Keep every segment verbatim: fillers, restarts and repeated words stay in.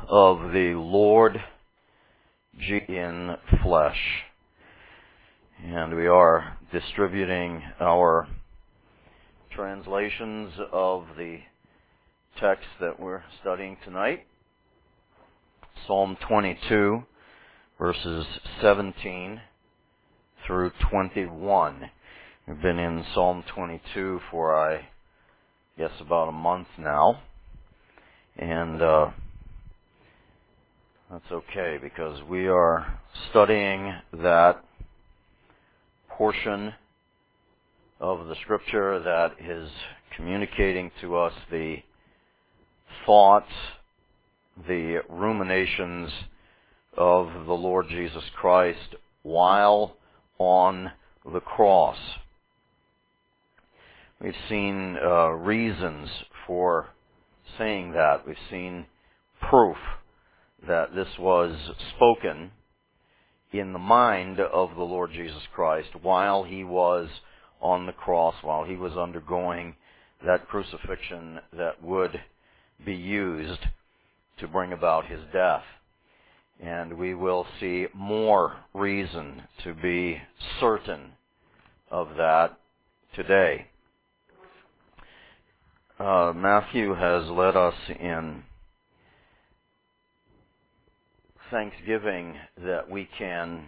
of the Lord Jesus in flesh. And we are distributing our translations of the text that we're studying tonight. Psalm twenty-two, verses seventeen through twenty-one. We've been in Psalm twenty-two for, I guess, about a month now. And uh, that's okay, because we are studying that portion of the Scripture that is communicating to us the thoughts, the ruminations of the Lord Jesus Christ while on the cross. We've seen uh, reasons for saying that. We've seen proof that this was spoken in the mind of the Lord Jesus Christ while he was on the cross, while he was undergoing that crucifixion that would be used to bring about his death. And we will see more reason to be certain of that today. Uh, Matthew has led us in thanksgiving that we can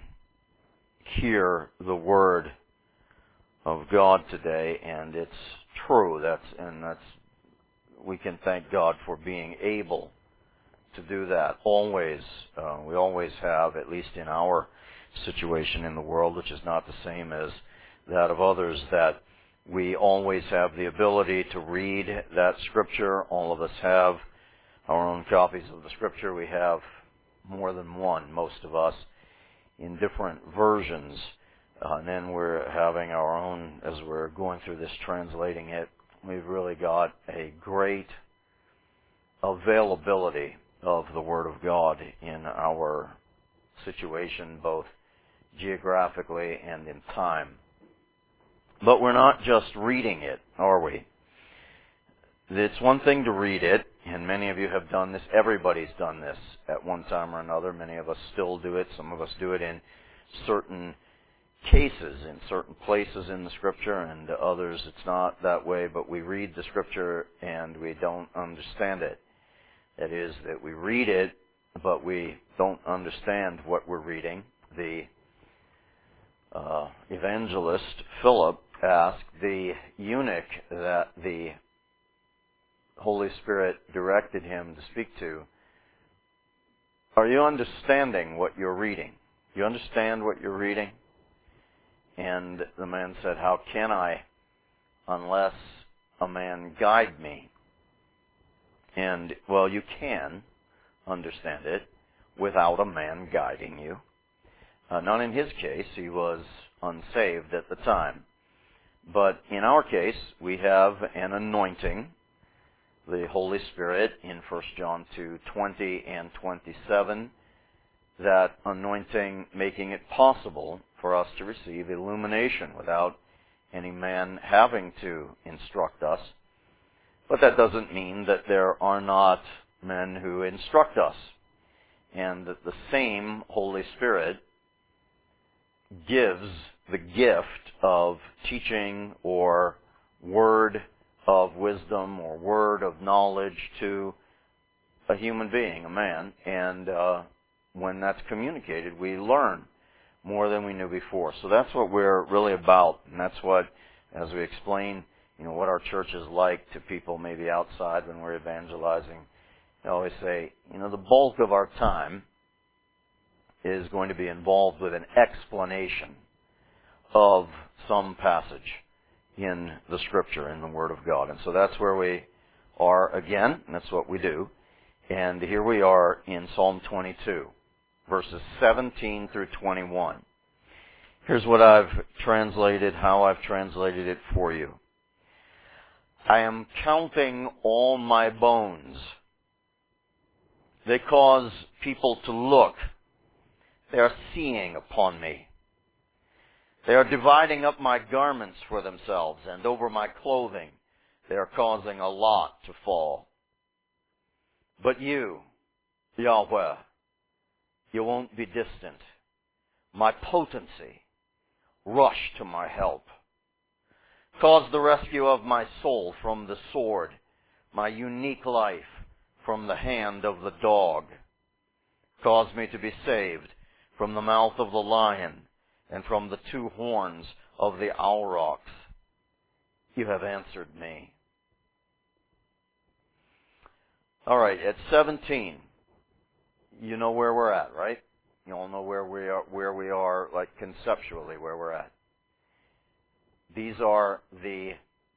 hear the Word of God today, and it's true. That's and that's we can thank God for being able to do that. Always, uh, we always have, at least in our situation in the world, which is not the same as that of others, that we always have the ability to read that Scripture. All of us have our own copies of the Scripture. We have more than one, most of us, in different versions. Uh, and then we're having our own, as we're going through this, translating it, we've really got a great availability of the Word of God in our situation, both geographically and in time. But we're not just reading it, are we? It's one thing to read it, and many of you have done this. Everybody's done this at one time or another. Many of us still do it. Some of us do it in certain cases, in certain places in the Scripture, and others it's not that way, but we read the Scripture and we don't understand it. That is, that we read it, but we don't understand what we're reading. The uh, evangelist Philip asked the eunuch that the Holy Spirit directed him to speak to, "Are you understanding what you're reading? You understand what you're reading?" And the man said, "How can I unless a man guide me?" And, well, you can understand it without a man guiding you. Uh, not in his case. He was unsaved at the time. But in our case, we have an anointing, the Holy Spirit, in First John two twenty and twenty-seven, that anointing making it possible for us to receive illumination without any man having to instruct us. But that doesn't mean that there are not men who instruct us, and that the same Holy Spirit gives the gift of teaching or word of wisdom or word of knowledge to a human being, a man, and uh, when that's communicated, we learn more than we knew before. So that's what we're really about, and that's what, as we explain, you know, what our church is like to people maybe outside when we're evangelizing, I always say, you know, the bulk of our time is going to be involved with an explanation of some passage in the Scripture, in the Word of God. And so that's where we are again, and that's what we do. And here we are in Psalm twenty-two, verses seventeen through twenty-one. Here's what I've translated, how I've translated it for you. "I am counting all my bones. They cause people to look. They are seeing upon me. They are dividing up my garments for themselves, and over my clothing they are causing a lot to fall. But you, Yahweh, you won't be distant. My potency, rush to my help. Cause the rescue of my soul from the sword, my unique life from the hand of the dog. Cause me to be saved from the mouth of the lion and from the two horns of the aurochs. You have answered me. All right, at seventeen, you know where we're at, right? You all know where we are, where we are, like conceptually, where we're at. These are the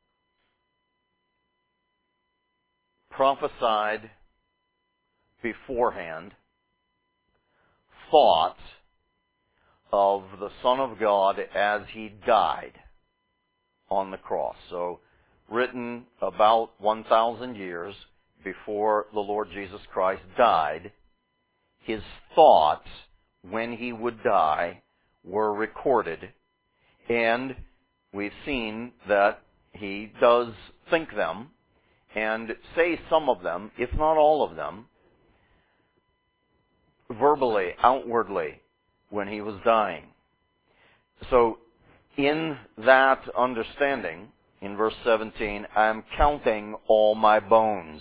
prophesied beforehand thoughts of the Son of God as He died on the cross. So, written about one thousand years before the Lord Jesus Christ died, His thoughts when He would die were recorded, and we've seen that He does think them and say some of them, if not all of them, verbally, outwardly, when He was dying. So, in that understanding, in verse seventeen, I am counting all my bones.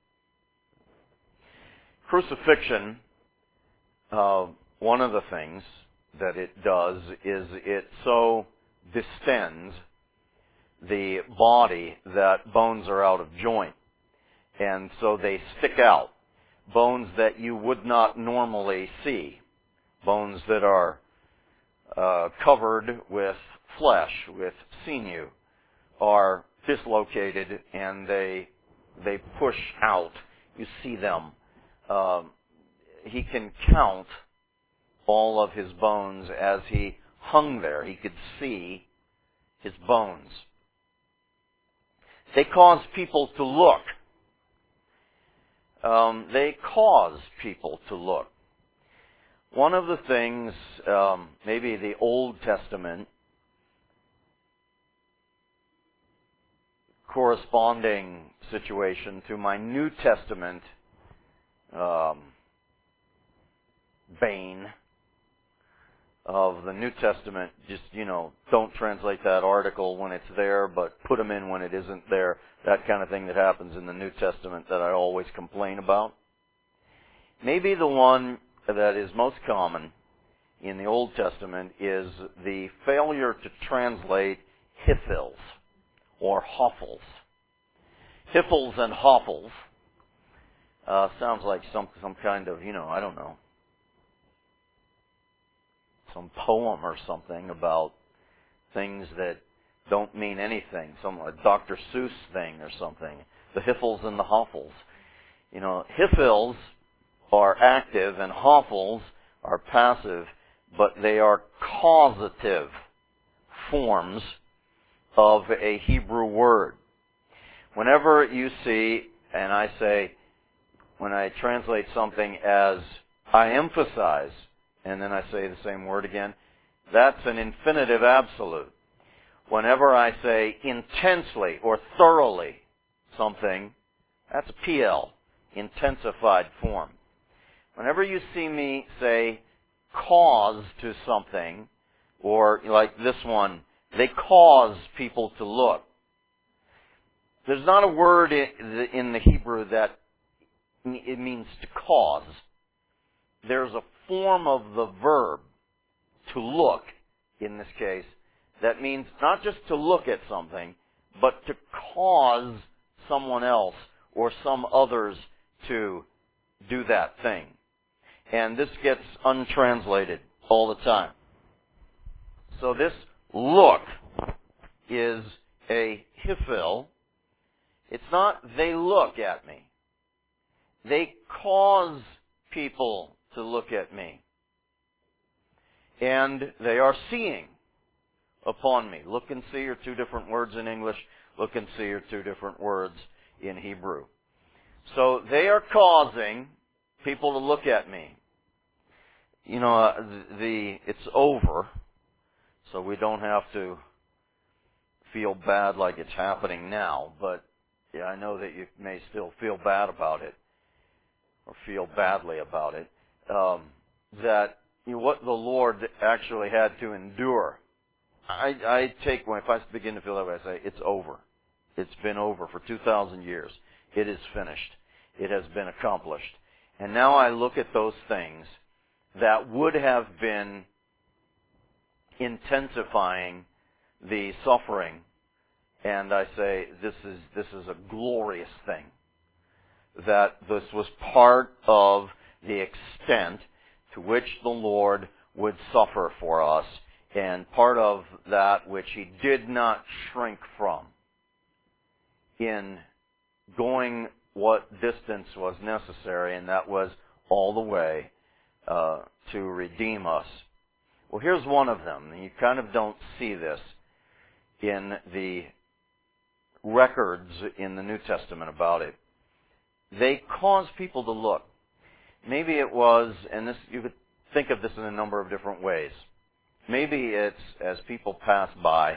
Crucifixion, uh, one of the things that it does is it so distends the body that bones are out of joint. And so they stick out. Bones that you would not normally see. Bones that are uh, covered with flesh, with sinew, are dislocated and they they push out. You see them. Uh, he can count all of His bones as He hung there. He could see His bones. They cause people to look. Um, they cause people to look. One of the things, um, maybe the Old Testament, corresponding situation to my New Testament um, vein of the New Testament, just, you know, don't translate that article when it's there, but put them in when it isn't there. That kind of thing that happens in the New Testament that I always complain about. Maybe the one that is most common in the Old Testament is the failure to translate hiphils or hophels. Hiphils and hophels uh, sounds like some some kind of, you know, I don't know, some poem or something about things that don't mean anything, some like Doctor Seuss thing or something. The hiphils and the hophels. You know, hiphils are active and hophels are passive, but they are causative forms of a Hebrew word. Whenever you see, and I say, when I translate something as I emphasize, and then I say the same word again, that's an infinitive absolute. Whenever I say intensely or thoroughly something, that's a P L, intensified form. Whenever you see me say cause to something, or like this one, they cause people to look. There's not a word in the Hebrew that it means to cause. There's a form of the verb, to look, in this case, that means not just to look at something, but to cause someone else or some others to do that thing. And this gets untranslated all the time. So this look is a hiphil. It's not they look at me. They cause people to look at me. And they are seeing upon me. Look and see are two different words in English. Look and see are two different words in Hebrew. So they are causing people to look at me. You know, uh, the it's over, so we don't have to feel bad like it's happening now, but yeah, I know that you may still feel bad about it. or feel badly about it, um, that you know, what the Lord actually had to endure. I, I take, when if I begin to feel that way, I say, it's over. It's been over for two thousand years. It is finished. It has been accomplished. And now I look at those things that would have been intensifying the suffering, and I say, this is, this is a glorious thing. That this was part of the extent to which the Lord would suffer for us, and part of that which He did not shrink from in going what distance was necessary, and that was all the way uh, to redeem us. Well, here's one of them. You kind of don't see this in the records in the New Testament about it. They cause people to look. Maybe it was, and this you could think of this in a number of different ways. Maybe it's as people pass by,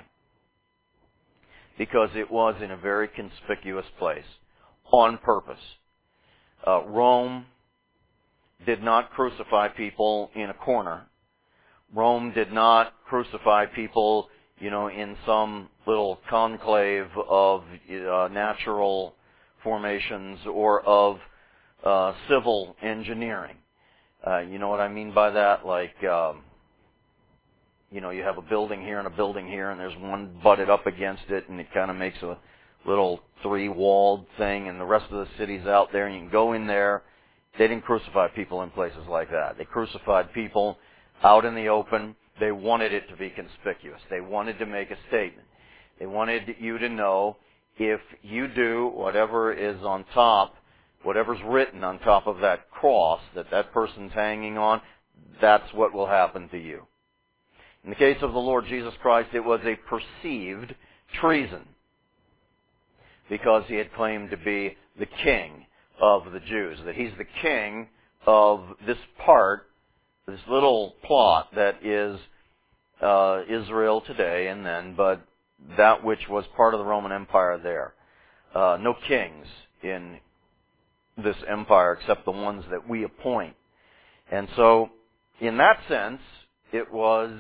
because it was in a very conspicuous place, on purpose. Uh, Rome did not crucify people in a corner. Rome did not crucify people, you know, in some little conclave of uh, natural formations or of uh, civil engineering. Uh, you know what I mean by that? Like, um, you know, you have a building here and a building here, and there's one butted up against it, and it kind of makes a little three-walled thing, and the rest of the city's out there, and you can go in there. They didn't crucify people in places like that. They crucified people out in the open. They wanted it to be conspicuous. They wanted to make a statement. They wanted you to know, if you do whatever is on top, whatever's written on top of that cross that that person's hanging on, that's what will happen to you. In the case of the Lord Jesus Christ, it was a perceived treason, because He had claimed to be the king of the Jews, that He's the king of this part, this little plot that is uh, Israel today and then, but that which was part of the Roman Empire there. Uh, no kings in this empire except the ones that we appoint. And so, in that sense, it was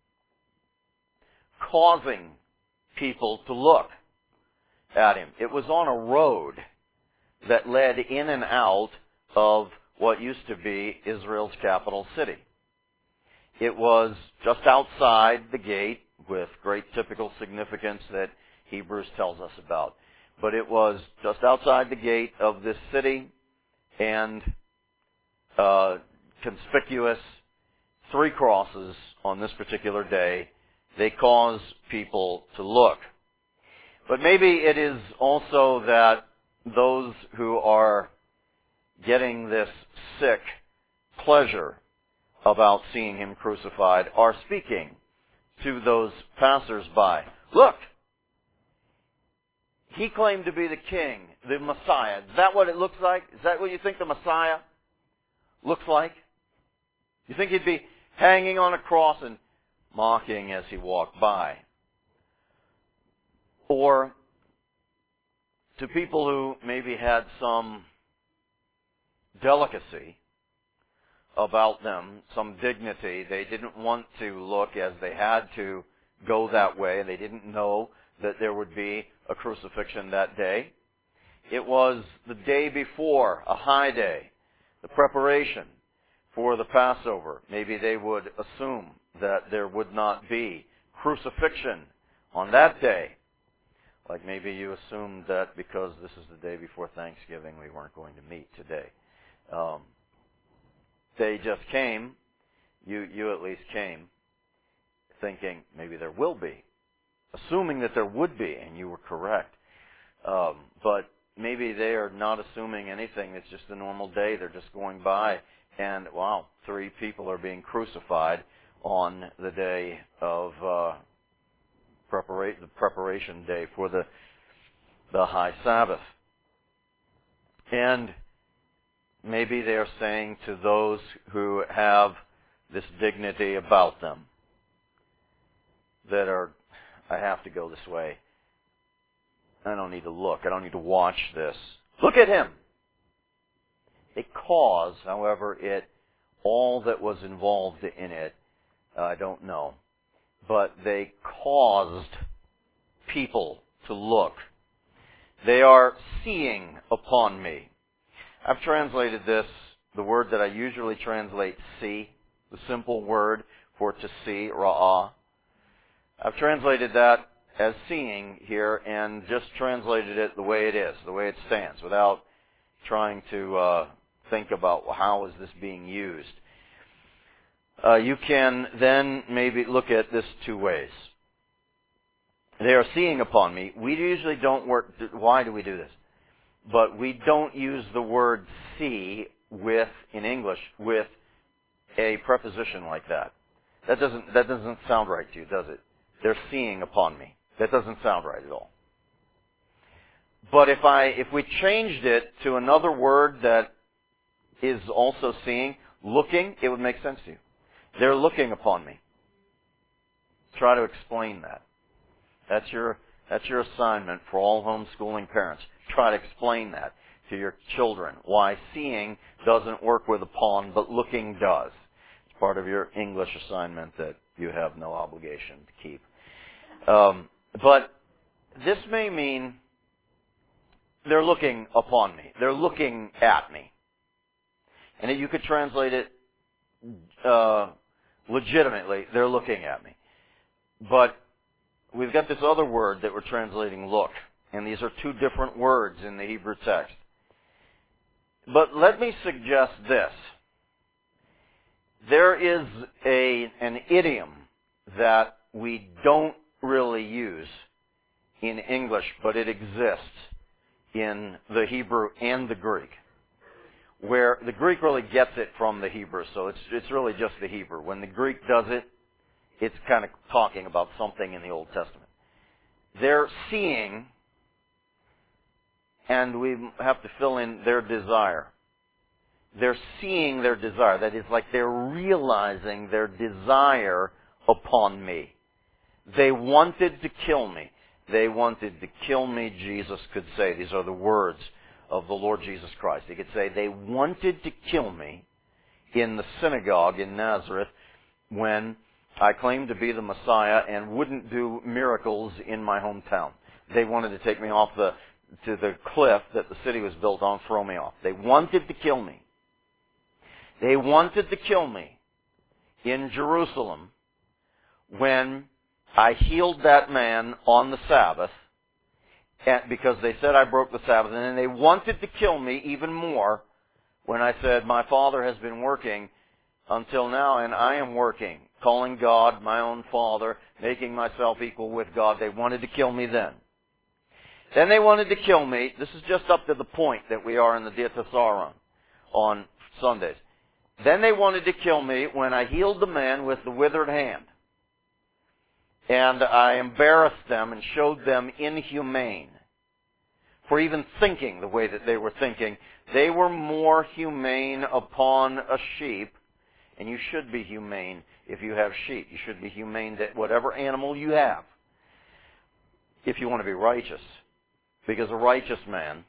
causing people to look at Him. It was on a road that led in and out of what used to be Israel's capital city. It was just outside the gate, with great typical significance that Hebrews tells us about. But it was just outside the gate of this city, and uh, conspicuous, three crosses on this particular day. They cause people to look. But maybe it is also that those who are getting this sick pleasure about seeing Him crucified are speaking to those passers-by. Look! He claimed to be the king, the Messiah. Is that what it looks like? Is that what you think the Messiah looks like? You think He'd be hanging on a cross and mocking as He walked by? Or to people who maybe had some delicacy about them, some dignity, they didn't want to look as they had to go that way. They didn't know that there would be a crucifixion that day. It was the day before, a high day, the preparation for the Passover. Maybe they would assume that there would not be crucifixion on that day. Like maybe you assumed that because this is the day before Thanksgiving, we weren't going to meet today. Um, they just came, you, you at least came, thinking maybe there will be, assuming that there would be, and you were correct. Um, but maybe they are not assuming anything. It's just a normal day. They're just going by, and wow, three people are being crucified on the day of uh, prepara- the preparation day for the the high Sabbath. And maybe they are saying to those who have this dignity about them, that are, I have to go this way. I don't need to look. I don't need to watch this. Look at Him. a cause. However, it all that was involved in it, I don't know. But they caused people to look. They are seeing upon me. I've translated this, the word that I usually translate see, the simple word for to see, ra'ah. I've translated that as seeing here and just translated it the way it is, the way it stands, without trying to uh, think about well, how is this being used. Uh, you can then maybe look at this two ways. They are seeing upon me. We usually don't work, why do we do this? But we don't use the word see with, in English, with a preposition like that. That doesn't, that doesn't sound right to you, does it? They're seeing upon me. That doesn't sound right at all. But if I, if we changed it to another word that is also seeing, looking, it would make sense to you. They're looking upon me. Try to explain that. That's your, that's your assignment for all homeschooling parents. Try to explain that to your children. Why seeing doesn't work with upon, but looking does. It's part of your English assignment that you have no obligation to keep. Um, but this may mean they're looking upon me. They're looking at me. And you could translate it uh, legitimately. They're looking at me. But we've got this other word that we're translating look. And these are two different words in the Hebrew text. But let me suggest this. There is a, an idiom that we don't really use in English, but it exists in the Hebrew and the Greek, where the Greek really gets it from the Hebrew, so it's it's really just the Hebrew. When the Greek does it, it's kind of talking about something in the Old Testament. They're seeing, and we have to fill in their desire. They're seeing their desire. That is, like they're realizing their desire upon me. They wanted to kill me. They wanted to kill me, Jesus could say. These are the words of the Lord Jesus Christ. He could say, they wanted to kill me in the synagogue in Nazareth when I claimed to be the Messiah and wouldn't do miracles in my hometown. They wanted to take me off the to the cliff that the city was built on, throw me off. They wanted to kill me. They wanted to kill me in Jerusalem when I healed that man on the Sabbath because they said I broke the Sabbath. And then they wanted to kill me even more when I said my Father has been working until now and I am working, calling God my own Father, making myself equal with God. They wanted to kill me then. Then they wanted to kill me. This is just up to the point that we are in the Dia Tesaron on Sundays. Then they wanted to kill me when I healed the man with the withered hand. And I embarrassed them and showed them inhumane for even thinking the way that they were thinking. They were more humane upon a sheep, and you should be humane if you have sheep. You should be humane to whatever animal you have if you want to be righteous. Because a righteous man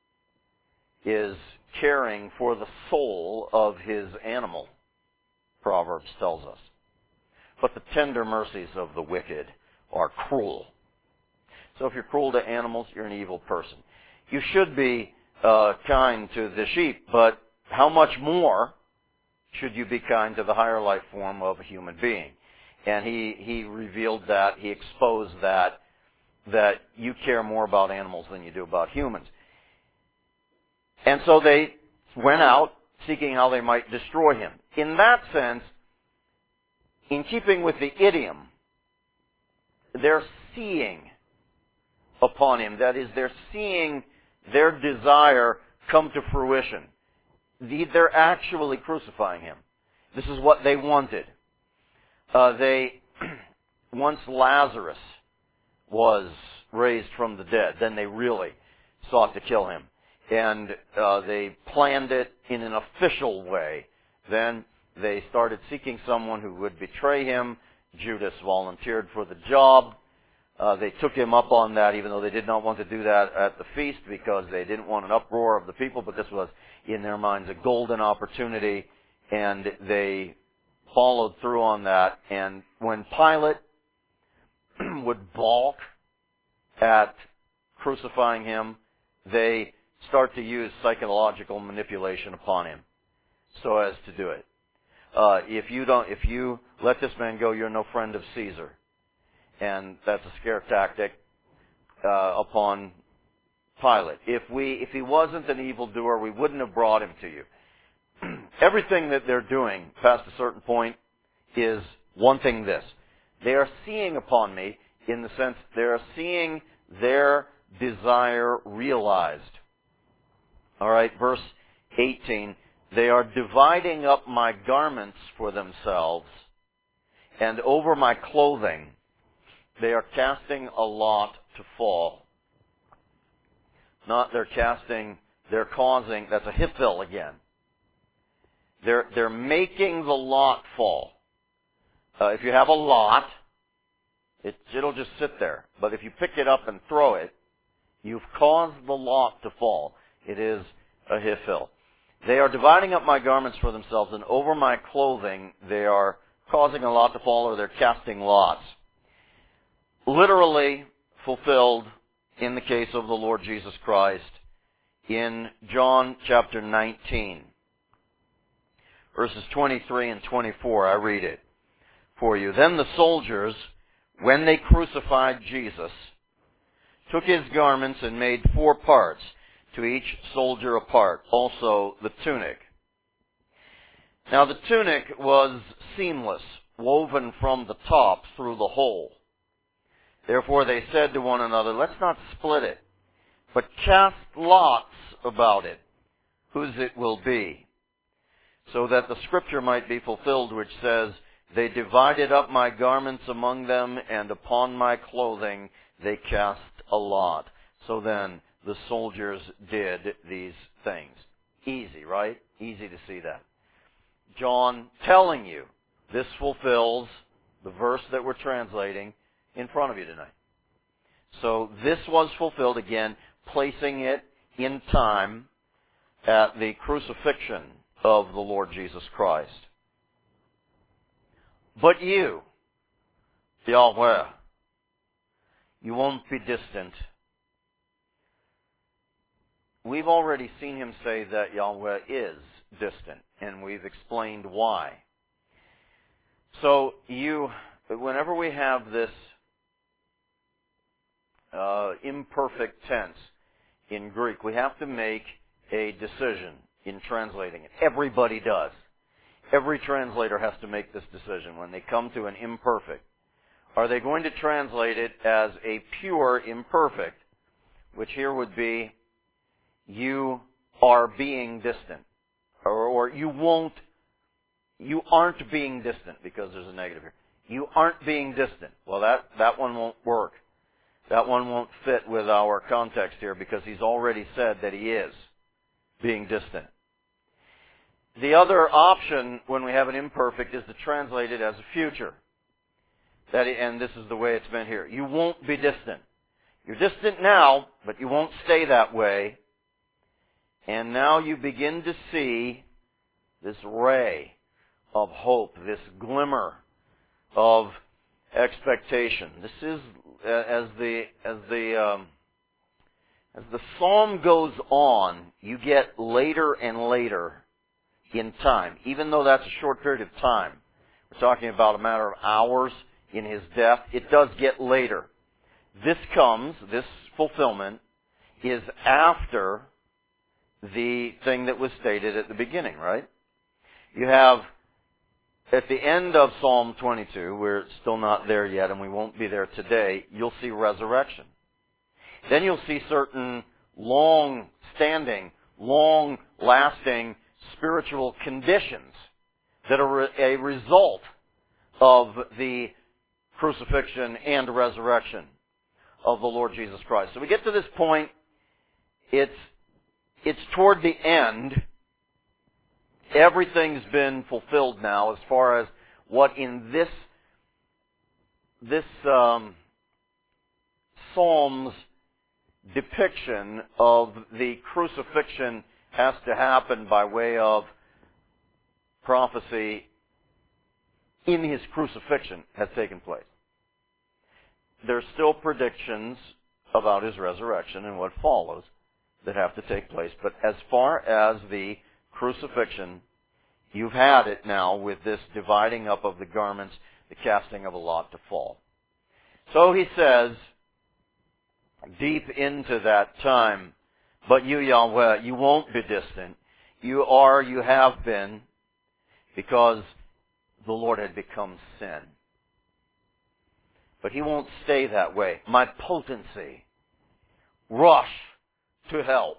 is caring for the soul of his animal, Proverbs tells us. But the tender mercies of the wicked are cruel. So if you're cruel to animals, you're an evil person. You should be uh, kind to the sheep, but how much more should you be kind to the higher life form of a human being? And he, he revealed that, he exposed that, that you care more about animals than you do about humans. And so they went out seeking how they might destroy him. In that sense, in keeping with the idiom, they're seeing upon him. That is, they're seeing their desire come to fruition. They're actually crucifying him. This is what they wanted. Uh, they, once Lazarus was raised from the dead, then they really sought to kill him. And uh, they planned it in an official way. Then they started seeking someone who would betray him. Judas volunteered for the job. Uh, they took him up on that, even though they did not want to do that at the feast because they didn't want an uproar of the people, but this was, in their minds, a golden opportunity, and they followed through on that. And when Pilate would balk at crucifying him, they start to use psychological manipulation upon him so as to do it. Uh, if you don't, if you let this man go, you're no friend of Caesar. And that's a scare tactic uh, upon Pilate. If we, if he wasn't an evildoer, we wouldn't have brought him to you. Everything that they're doing past a certain point is wanting this. They are seeing upon me in the sense they are seeing their desire realized. All right, verse eighteen. They are dividing up my garments for themselves, and over my clothing they are casting a lot to fall. Not they're casting, they're causing, that's a Hithil again. They're, they're making the lot fall. Uh, if you have a lot, it, it'll just sit there. But if you pick it up and throw it, you've caused the lot to fall. It is a Hithil. They are dividing up my garments for themselves, and over my clothing they are causing a lot to fall, or they're casting lots. Literally fulfilled in the case of the Lord Jesus Christ in John chapter nineteen, verses twenty-three and twenty-four. I read it for you. Then the soldiers, when they crucified Jesus, took his garments and made four parts, to each soldier a part, also the tunic. Now the tunic was seamless, woven from the top through the hole. Therefore they said to one another, let's not split it, but cast lots about it, whose it will be, so that the scripture might be fulfilled, which says, they divided up my garments among them, and upon my clothing they cast a lot. So then the soldiers did these things. Easy, right? Easy to see that. John telling you, this fulfills the verse that we're translating in front of you tonight. So this was fulfilled, again, placing it in time at the crucifixion of the Lord Jesus Christ. But you, Yahweh, you won't be distant. We've already seen him say that Yahweh is distant, and we've explained why. So you, whenever we have this uh, imperfect tense in Greek, we have to make a decision in translating it. Everybody does. Every translator has to make this decision when they come to an imperfect. Are they going to translate it as a pure imperfect, which here would be, you are being distant, or, or you won't, you aren't being distant, because there's a negative here. You aren't being distant. Well, that, that one won't work. That one won't fit with our context here, because he's already said that he is being distant. The other option when we have an imperfect is to translate it as a future. That, and this is the way it's meant here. You won't be distant. You're distant now, but you won't stay that way. And now you begin to see this ray of hope, this glimmer of expectation. This is uh, as the as the um, as the psalm goes on, you get later and later in time. Even though that's a short period of time, we're talking about a matter of hours in his death. It does get later. This comes, this fulfillment is after the thing that was stated at the beginning, right? You have, at the end of Psalm twenty-two, we're still not there yet, and we won't be there today, you'll see resurrection. Then you'll see certain long-standing, long-lasting spiritual conditions that are a result of the crucifixion and resurrection of the Lord Jesus Christ. So we get to this point, it's It's toward the end. Everything's been fulfilled now as far as what in this this um, Psalm's depiction of the crucifixion has to happen by way of prophecy in his crucifixion has taken place. There's still predictions about his resurrection and what follows that have to take place. But as far as the crucifixion, you've had it now with this dividing up of the garments, the casting of a lot to fall. So he says, deep into that time, but you, Yahweh, you won't be distant. You are, you have been, because the Lord had become sin. But he won't stay that way. My potency, rush to help.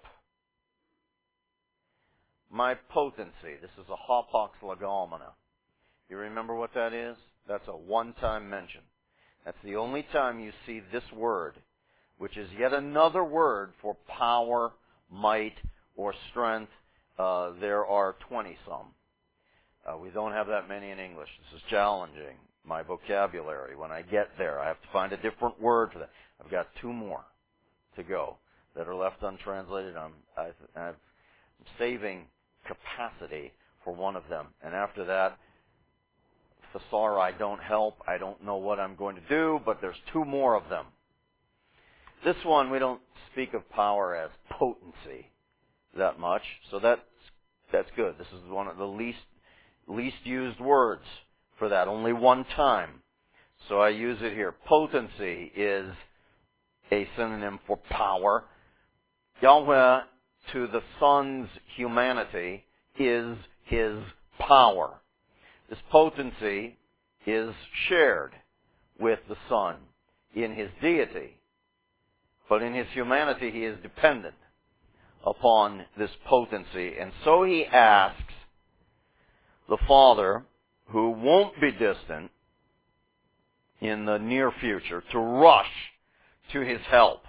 My potency, this is a hapax legomena. You remember what that is? That's a one-time mention. That's the only time you see this word, which is yet another word for power, might, or strength. Uh, there are twenty-some. Uh, we don't have that many in English. This is challenging my vocabulary. When I get there, I have to find a different word for that. I've got two more to go that are left untranslated. I'm, I've, I'm saving capacity for one of them. And after that, thesauri don't help. I don't know what I'm going to do, but there's two more of them. This one, we don't speak of power as potency that much, so that's, that's good. This is one of the least least used words for that, only one time. So I use it here. Potency is a synonym for power. Yahweh, to the Son's humanity, is his power. This potency is shared with the Son in his deity. But in his humanity, he is dependent upon this potency. And so he asks the Father, who won't be distant in the near future, to rush to his help.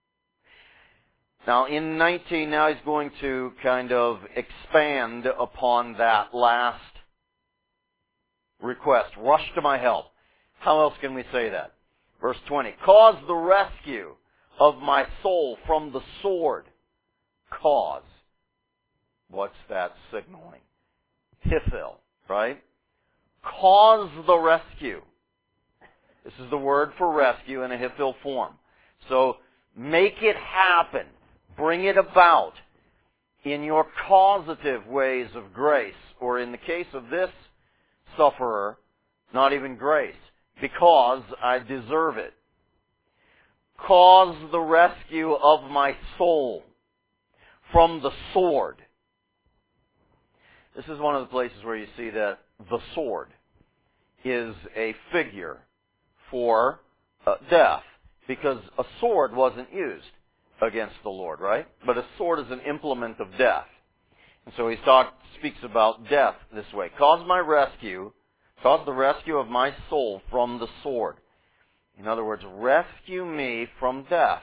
Now, in nineteen, now he's going to kind of expand upon that last request. Rush to my help. How else can we say that? Verse twenty. Cause the rescue of my soul from the sword. Cause. What's that signaling? Hithil, right? Cause the rescue. This is the word for rescue in a hithil form. So, make it happen. Bring it about in your causative ways of grace. Or in the case of this sufferer, not even grace. Because I deserve it. Cause the rescue of my soul from the sword. This is one of the places where you see that the sword is a figure for uh, death. Because a sword wasn't used against the Lord, right? But a sword is an implement of death. And so he talk, speaks about death this way. Cause my rescue, cause the rescue of my soul from the sword. In other words, rescue me from death.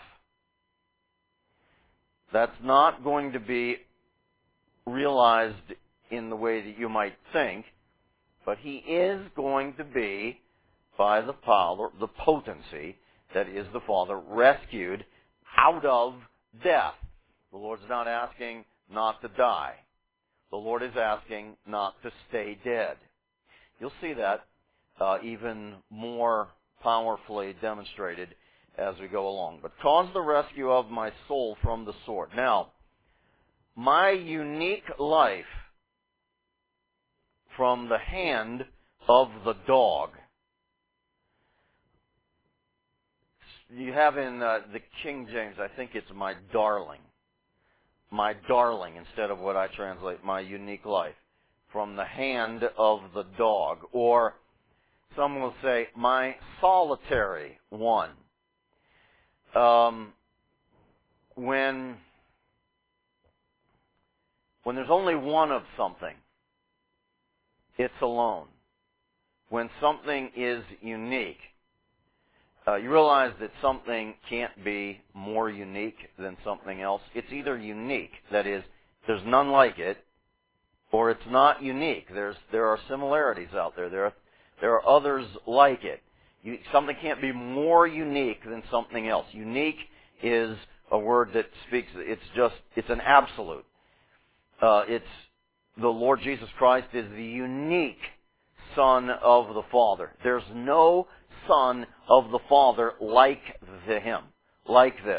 That's not going to be realized in the way that you might think, but he is going to be, by the power, the potency that is the Father, rescued out of death. The Lord's not asking not to die. The Lord is asking not to stay dead. You'll see that uh, even more powerfully demonstrated as we go along. But cause the rescue of my soul from the sword. Now, my unique life from the hand of the dog. You have in uh, the King James, I think it's my darling. My darling, instead of what I translate, my unique life. From the hand of the dog. Or some will say, my solitary one. Um, when, when there's only one of something, it's alone. When something is unique, uh, you realize that something can't be more unique than something else. It's either unique, that is, there's none like it, or it's not unique. There's there are similarities out there. There are there are others like it. You, something can't be more unique than something else. Unique is a word that speaks, it's just, it's an absolute. Uh, it's, the Lord Jesus Christ is the unique Son of the Father. There's no Son of the Father like the Him, like this.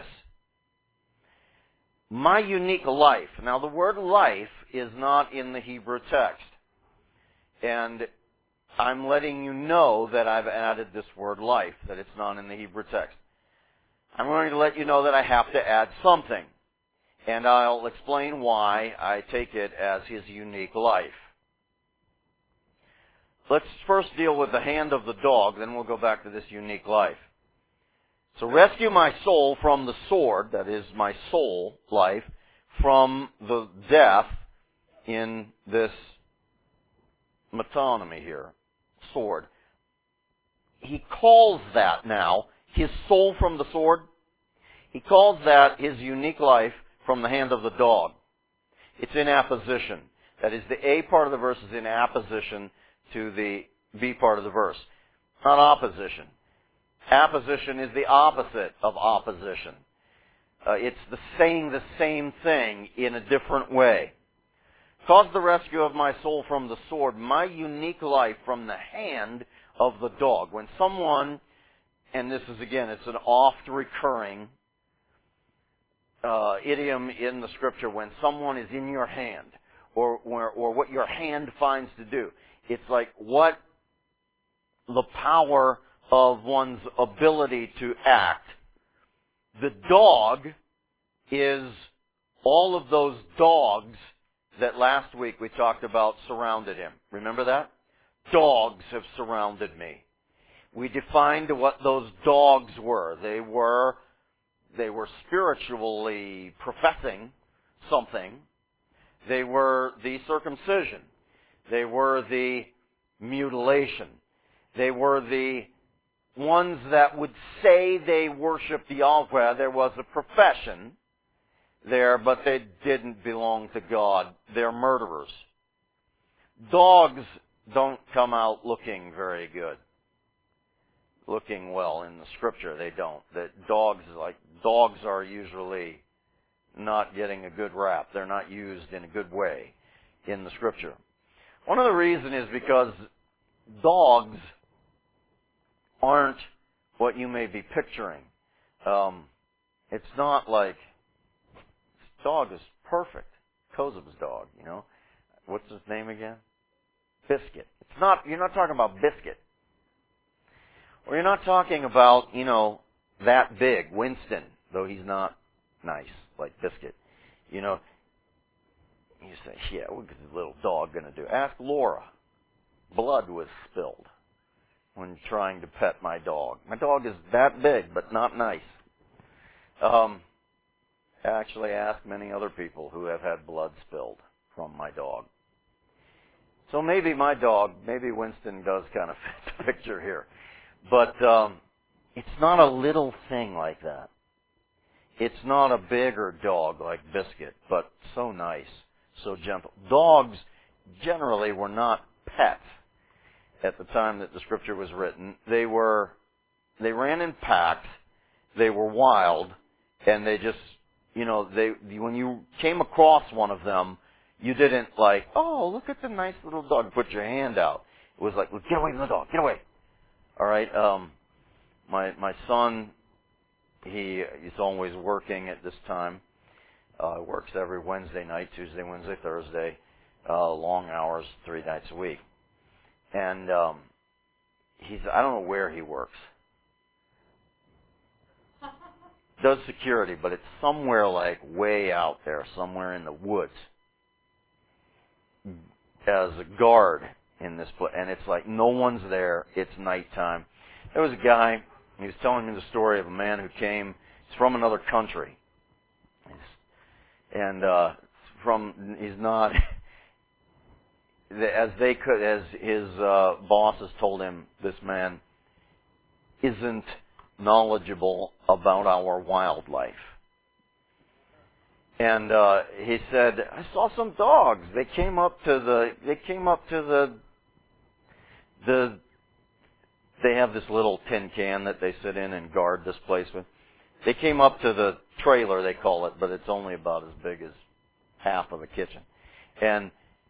My unique life. Now the word life is not in the Hebrew text. And I'm letting you know that I've added this word life, that it's not in the Hebrew text. I'm going to let you know that I have to add something. And I'll explain why I take it as His unique life. Let's first deal with the hand of the dog, then we'll go back to this unique life. So rescue my soul from the sword, that is my soul life, from the death in this metonymy here, sword. He calls that now his soul from the sword. He calls that his unique life from the hand of the dog. It's in apposition. That is, the A part of the verse is in apposition to the B part of the verse. Not opposition. Apposition is the opposite of opposition. Uh, it's the saying the same thing in a different way. Cause the rescue of my soul from the sword, my unique life from the hand of the dog. When someone, and this is again, it's an oft recurring uh, idiom in the Scripture, when someone is in your hand, or, or or what your hand finds to do. It's like what the power of one's ability to act. The dog is all of those dogs that last week we talked about surrounded him. Remember that? Dogs have surrounded me. We defined what those dogs were. They were, they were spiritually professing something. They were the circumcision. They were the mutilation. They were the ones that would say they worshiped Yahweh. There was a profession there, but they didn't belong to God. They're murderers. Dogs don't come out looking very good. Looking well in the Scripture, they don't. That dogs, like, dogs are usually not getting a good rap. They're not used in a good way in the Scripture. One of the reasons is because dogs aren't what you may be picturing. Um, it's not like, this dog is perfect. Kozub's dog, you know. What's his name again? Biscuit. It's not, you're not talking about Biscuit. Or you're not talking about, you know, that big, Winston, though he's not nice like Biscuit. You know, you say, yeah, what's the little dog going to do? Ask Laura. Blood was spilled when trying to pet my dog. My dog is that big, but not nice. Um, actually, ask many other people who have had blood spilled from my dog. So maybe my dog, maybe Winston does kind of fit the picture here. But um, it's not a little thing like that. It's not a bigger dog like Biscuit, but so nice, so gentle. Dogs generally were not pets at the time that the Scripture was written. They were, they ran in packs, they were wild, and they just, you know, they when you came across one of them, you didn't like, oh, look at the nice little dog, put your hand out. It was like, get away from the dog, get away. All right, um, my my son, he is always working at this time. Uh, works every Wednesday night, Tuesday, Wednesday, Thursday, uh, long hours, three nights a week. And um, he's, I don't know where he works. Does security, but it's somewhere like way out there, somewhere in the woods, as a guard in this place. And it's like no one's there. It's nighttime. There was a guy, he was telling me the story of a man who came, he's from another country. He's, and uh, from, he's not, as they could, as his uh, bosses told him, this man isn't knowledgeable about our wildlife. And uh, he said, I saw some dogs. They came up to the, they came up to the, the they have this little tin can that they sit in and guard this place with. They came up to the trailer, they call it, but it's only about as big as half of the kitchen. And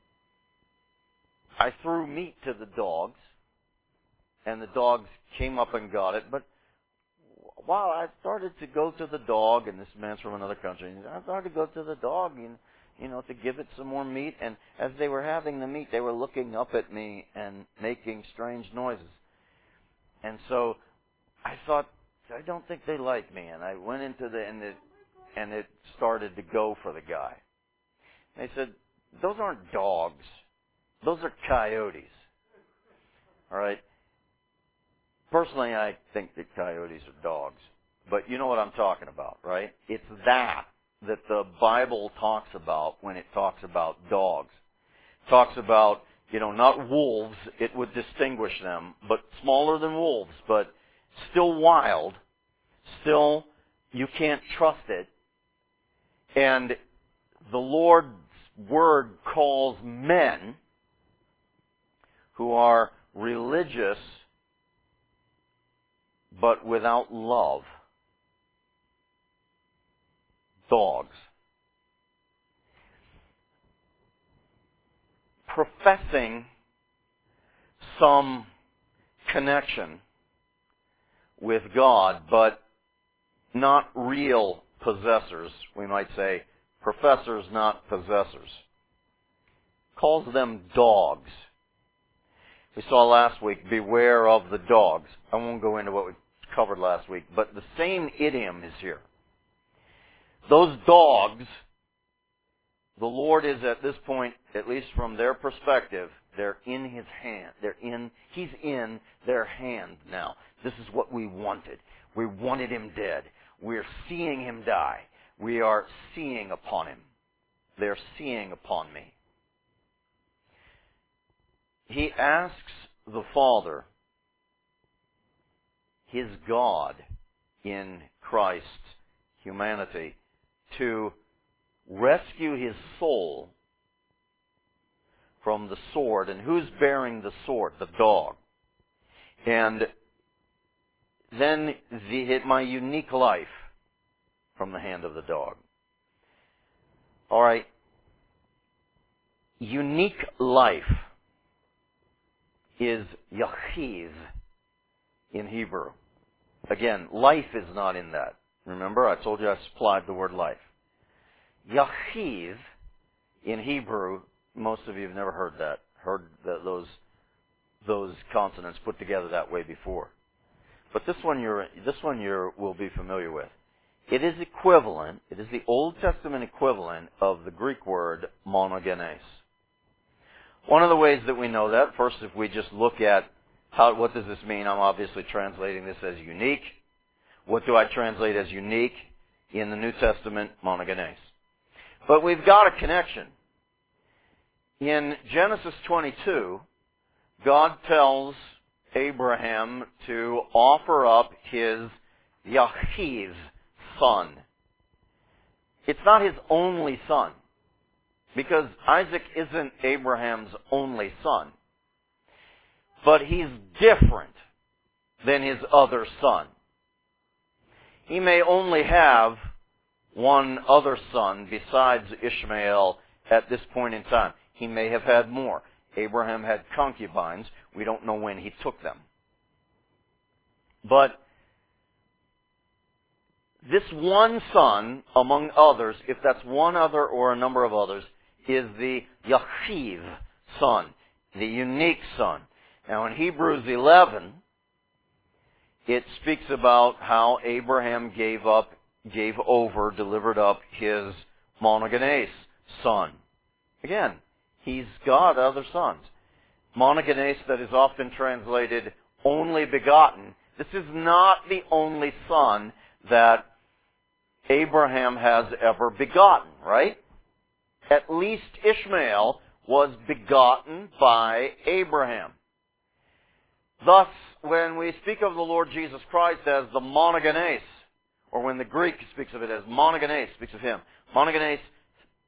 I threw meat to the dogs, and the dogs came up and got it. But while I started to go to the dog, and this man's from another country, and I started to go to the dog, and, you know, to give it some more meat. And as they were having the meat, they were looking up at me and making strange noises. And so I thought, I don't think they like me. And I went into the, and it, and it started to go for the guy. And they said, those aren't dogs. Those are coyotes. All right. Personally, I think that coyotes are dogs. But you know what I'm talking about, right? It's that that the Bible talks about when it talks about dogs. It talks about, you know, not wolves. It would distinguish them, but smaller than wolves, but still wild. Still, you can't trust it. And the Lord's Word calls men who are religious but without love dogs. Professing some connection with God, but not real possessors, we might say, professors, not possessors. Calls them dogs. We saw last week, beware of the dogs. I won't go into what we covered last week, but the same idiom is here. Those dogs, the Lord is at this point, at least from their perspective, they're in His hand. They're in, He's in their hand now. This is what we wanted. We wanted Him dead. We're seeing Him die. We are seeing upon Him. They're seeing upon me. He asks the Father, His God in Christ's humanity, to rescue His soul from the sword. And who's bearing the sword? The dog. And then the, my unique life from the hand of the dog. All right. Unique life is yachiv in Hebrew. Again, life is not in that. Remember, I told you I supplied the word life. Yachiv in Hebrew, most of you have never heard that, heard the, those those consonants put together that way before. But this one you're this one you will be familiar with. It is equivalent. It is the Old Testament equivalent of the Greek word monogenes. One of the ways that we know that, first, if we just look at how what does this mean, I'm obviously translating this as unique. What do I translate as unique in the New Testament? Monogenes. But we've got a connection. In Genesis twenty-two, God tells Abraham to offer up his Yachiv son. It's not his only son, because Isaac isn't Abraham's only son. But he's different than his other son. He may only have one other son besides Ishmael at this point in time. He may have had more. Abraham had concubines. We don't know when he took them. But this one son, among others, if that's one other or a number of others, is the Yachiv son, the unique son. Now in Hebrews eleven, it speaks about how Abraham gave up, gave over, delivered up his monogenes son. Again, he's got other sons. Monogenes, that is often translated only begotten. This is not the only son that Abraham has ever begotten, right? At least Ishmael was begotten by Abraham. Thus, when we speak of the Lord Jesus Christ as the monogenes, or when the Greek speaks of it as monogenes, speaks of Him, monogenes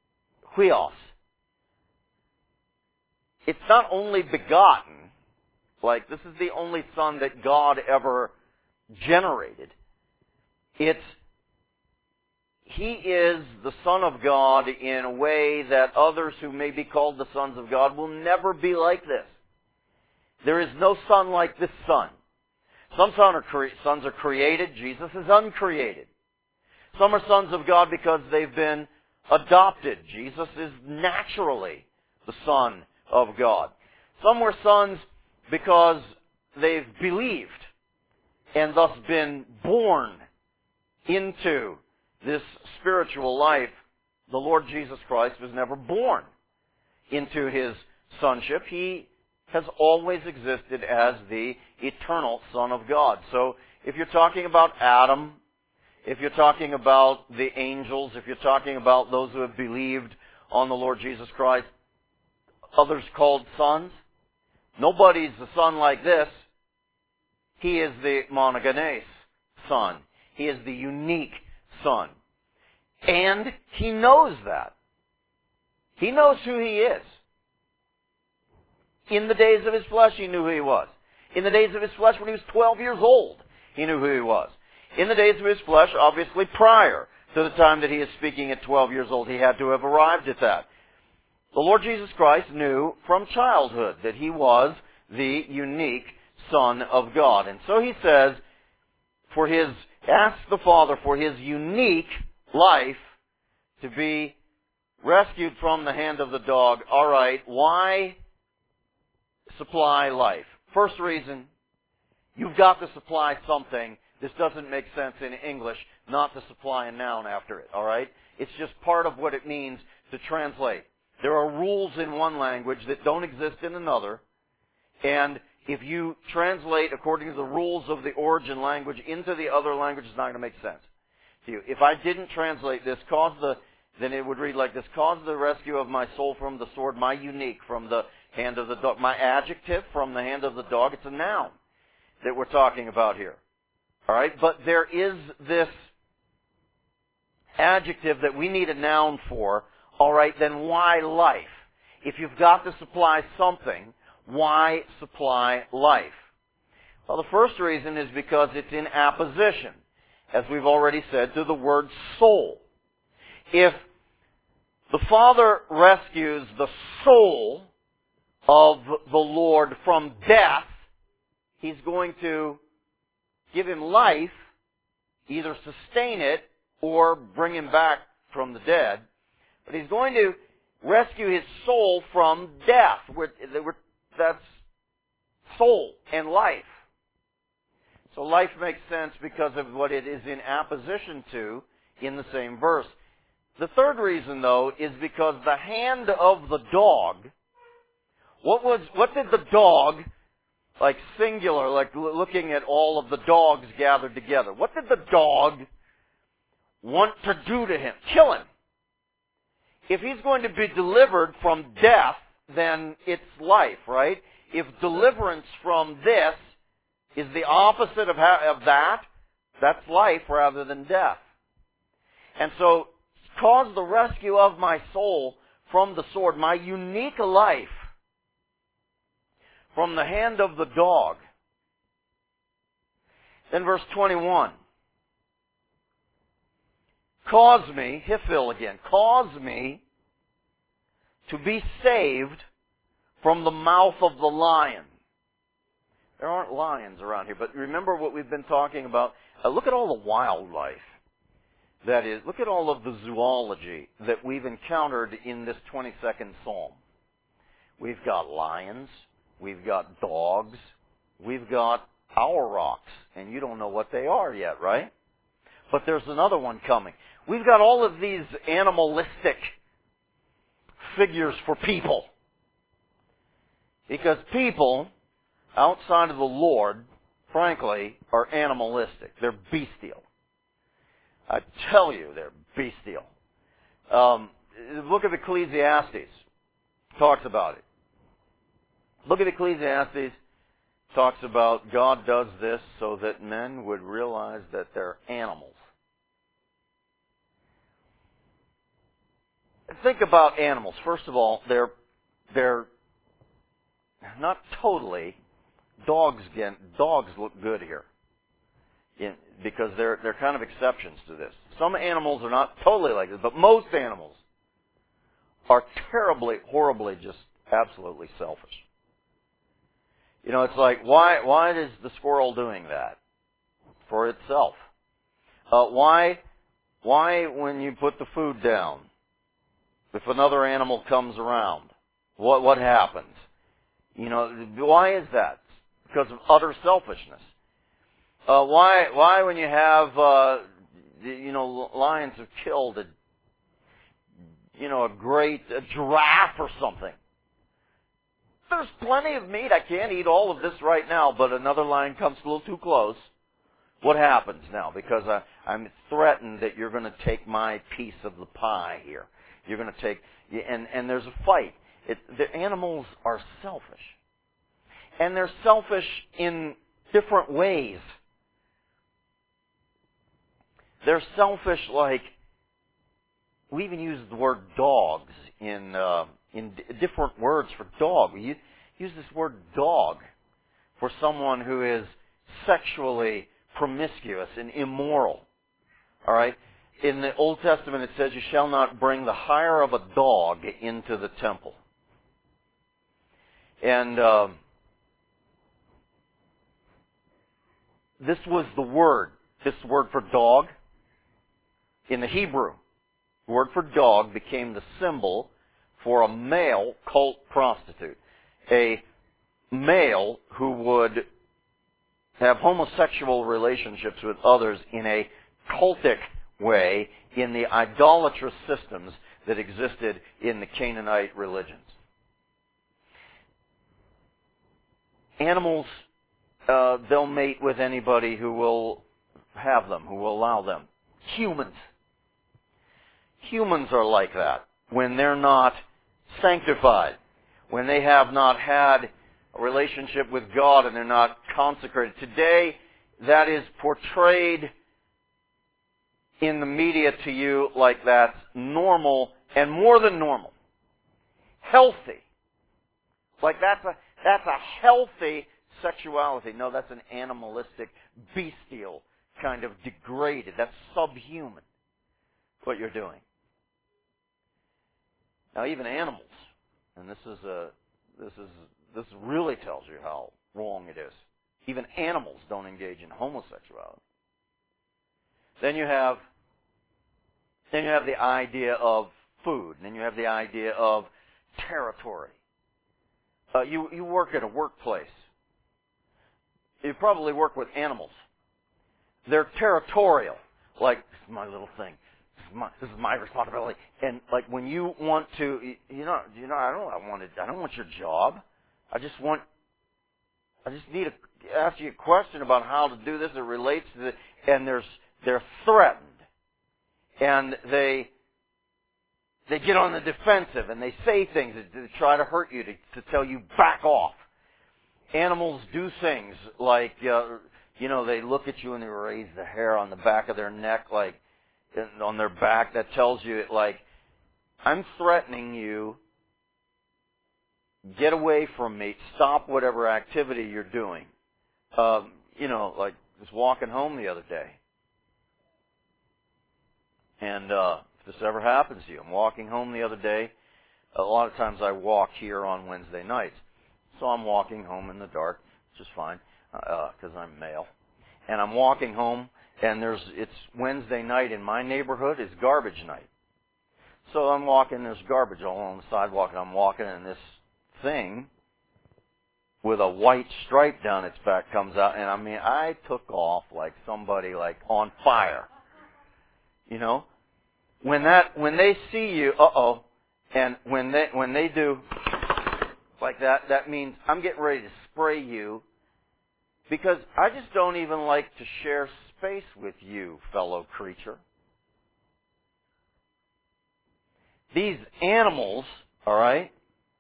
huios, it's not only begotten, like this is the only Son that God ever generated. It's He is the Son of God in a way that others who may be called the sons of God will never be like this. There is no Son like this Son. Some son are cre- sons are created. Jesus is uncreated. Some are sons of God because they've been adopted. Jesus is naturally the Son of God. Some were sons because they've believed and thus been born into this spiritual life. The Lord Jesus Christ was never born into His sonship. He has always existed as the eternal Son of God. So if you're talking about Adam, if you're talking about the angels, if you're talking about those who have believed on the Lord Jesus Christ, others called sons, nobody's a son like this. He is the monogenes Son. He is the unique Son. And He knows that. He knows who He is. In the days of His flesh, He knew who He was. In the days of His flesh, when He was twelve years old, He knew who He was. In the days of His flesh, obviously prior to the time that He is speaking at twelve years old, He had to have arrived at that. The Lord Jesus Christ knew from childhood that He was the unique Son of God. And so He says, for His, ask the Father for His unique life to be rescued from the hand of the dog. All right, why supply life? First reason, you've got to supply something. This doesn't make sense in English not to supply a noun after it, all right? It's just part of what it means to translate. There are rules in one language that don't exist in another, and if you translate according to the rules of the origin language into the other language, it's not going to make sense to you. If I didn't translate this, cause the, then it would read like this: cause the rescue of my soul from the sword, my unique from the hand of the dog, my adjective from the hand of the dog. It's a noun that we're talking about here. All right, but there is this adjective that we need a noun for. All right, then why life? If you've got to supply something, why supply life? Well, the first reason is because it's in apposition, as we've already said, to the word soul. If the Father rescues the soul of the Lord from death, He's going to give him life, either sustain it or bring him back from the dead. But He's going to rescue his soul from death. That's soul and life. So life makes sense because of what it is in apposition to in the same verse. The third reason, though, is because the hand of the dog, what was, what did the dog, like singular, like looking at all of the dogs gathered together, what did the dog want to do to him? Kill him. If he's going to be delivered from death, then it's life, right? If deliverance from this is the opposite of, ha- of that, that's life rather than death. And so, cause the rescue of my soul from the sword, my unique life, from the hand of the dog. Then verse twenty-one. Cause me, Hiphil again, cause me to be saved from the mouth of the lion. There aren't lions around here, but remember what we've been talking about. Uh, look at all the wildlife. That is, look at all of the zoology that we've encountered in this twenty-second Psalm. We've got lions, we've got dogs, we've got owl rocks, and you don't know what they are yet, right? But there's another one coming. We've got all of these animalistic figures for people. Because people, outside of the Lord, frankly, are animalistic. They're bestial. I tell you, they're bestial. Um, look at Ecclesiastes. Talks about it. Look at Ecclesiastes. Talks about God does this so that men would realize that they're animals. Think about animals. First of all, they're they're not totally dogs again, dogs look good here. In, because they're, they're kind of exceptions to this. Some animals are not totally like this, but most animals are terribly, horribly, just absolutely selfish. You know, it's like, why, why is the squirrel doing that? For itself. Uh, why, why when you put the food down, if another animal comes around, what, what happens? You know, why is that? Because of utter selfishness. Uh, why, why when you have, uh, you know, lions have killed a, you know, a great a giraffe or something. There's plenty of meat. I can't eat all of this right now, but another lion comes a little too close. What happens now? Because I, I'm threatened that you're going to take my piece of the pie here. You're going to take, and, and there's a fight. It, the animals are selfish. And they're selfish in different ways. They're selfish like, we even use the word dogs in uh, in d- different words for dog. We use this word dog for someone who is sexually promiscuous and immoral. All right? In the Old Testament it says, you shall not bring the hire of a dog into the temple. And uh, this was the word, this word for dog. In the Hebrew, the word for dog became the symbol for a male cult prostitute. A male who would have homosexual relationships with others in a cultic way in the idolatrous systems that existed in the Canaanite religions. Animals, uh, they'll mate with anybody who will have them, who will allow them. Humans. Humans are like that when they're not sanctified, when they have not had a relationship with God and they're not consecrated. Today, that is portrayed in the media to you like that's normal and more than normal. Healthy. Like that's a, that's a healthy sexuality. No, that's an animalistic, bestial, kind of degraded. That's subhuman, what you're doing. Now, even animals, and this is a, this is, this really tells you how wrong it is. Even animals don't engage in homosexuality. Then you have, then you have the idea of food. And then you have the idea of territory. Uh, you you work at a workplace. You probably work with animals. They're territorial. Like, this is my little thing. This is my, this is my responsibility. And like when you want to, you know, you know, I don't I want to, I don't want your job. I just want, I just need to ask you a question about how to do this. It relates to the, and there's, they're threatened. And they, they get on the defensive and they say things that, that try to hurt you, to, to tell you back off. Animals do things like, uh, you know, they look at you and they raise the hair on the back of their neck, like, on their back. That tells you, like, I'm threatening you. Get away from me. Stop whatever activity you're doing. Um, you know, like, I was walking home the other day. And uh, if this ever happens to you, I'm walking home the other day. A lot of times I walk here on Wednesday nights. So I'm walking home in the dark, which is fine, because uh, I'm male. And I'm walking home, and there's it's Wednesday night in my neighborhood is garbage night. So I'm walking, there's garbage all on the sidewalk, and I'm walking, and this thing with a white stripe down its back comes out, and I mean, I took off like somebody like on fire. You know? When that, when they see you, uh-oh, and when they, when they do like that, that means I'm getting ready to spray you, because I just don't even like to share space with you, fellow creature. These animals, all right,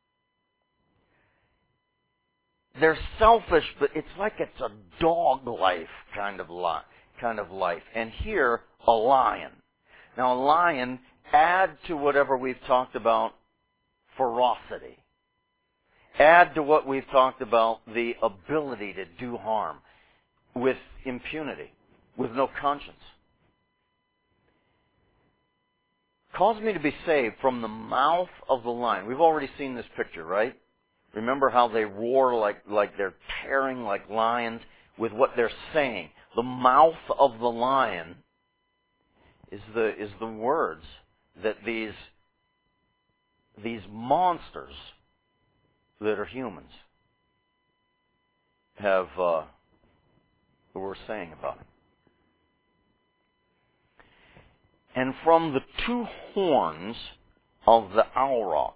they're selfish, but it's like it's a dog life kind of life, kind of life. And here, a lion. Now, a lion, add to whatever we've talked about ferocity. Add to what we've talked about the ability to do harm with impunity, with no conscience. Cause me to be saved from the mouth of the lion. We've already seen this picture, right? Remember how they roar like, like they're tearing like lions with what they're saying. The mouth of the lion is the, is the words that these, these monsters that are humans have, uh, who we're saying about him. And from the two horns of the aurochs.